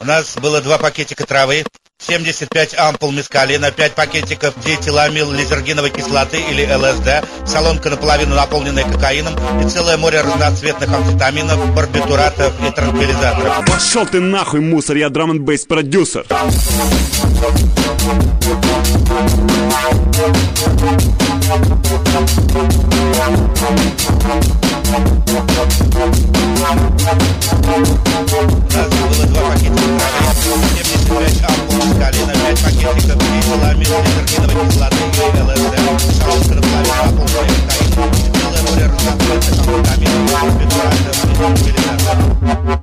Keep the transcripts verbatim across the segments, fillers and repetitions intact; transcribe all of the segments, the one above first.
У нас было два пакетика травы, семьдесят пять ампул мескалина, пять пакетиков диэтиламил лизергиновой кислоты или ЛСД, солонка наполовину наполненная кокаином и целое море разноцветных амфетаминов, барбитуратов и транквилизаторов. Пошел ты нахуй, мусор, я драм-н-бейс продюсер. У нас было два пакетика травы, семьдесят пять ампул мескалина, пять пакетиков диэтиламил лизергиновой кислоты или ЛСД, солонка наполовину наполненная кокаином и целое море разноцветных амфетаминов, барбитуратов и транквилизаторов.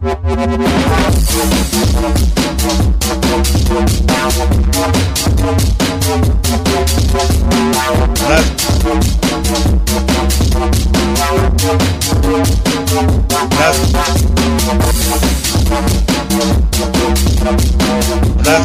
Раз. Раз. Раз.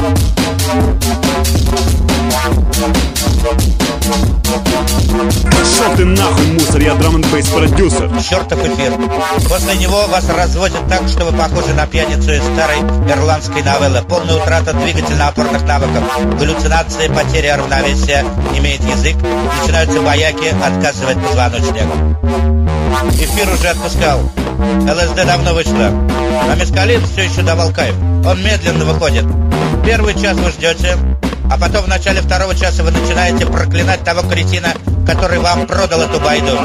Пошел ты нахуй, мусор, я драм-н-бейс продюсер. Чертов эфир. После него вас разводят так, что вы похожи на пьяницу из старой ирландской новеллы. Полная утрата двигательно-опорных навыков, галлюцинации, потеря равновесия, имеет язык, начинаются бояки, отказывает позвоночник. Эфир уже отпускал. ЛСД давно вышла. А мескалин все еще давал кайф. Он медленно выходит. Первый час вы ждете, а потом в начале второго часа вы начинаете проклинать того кретина, который вам продал эту байду.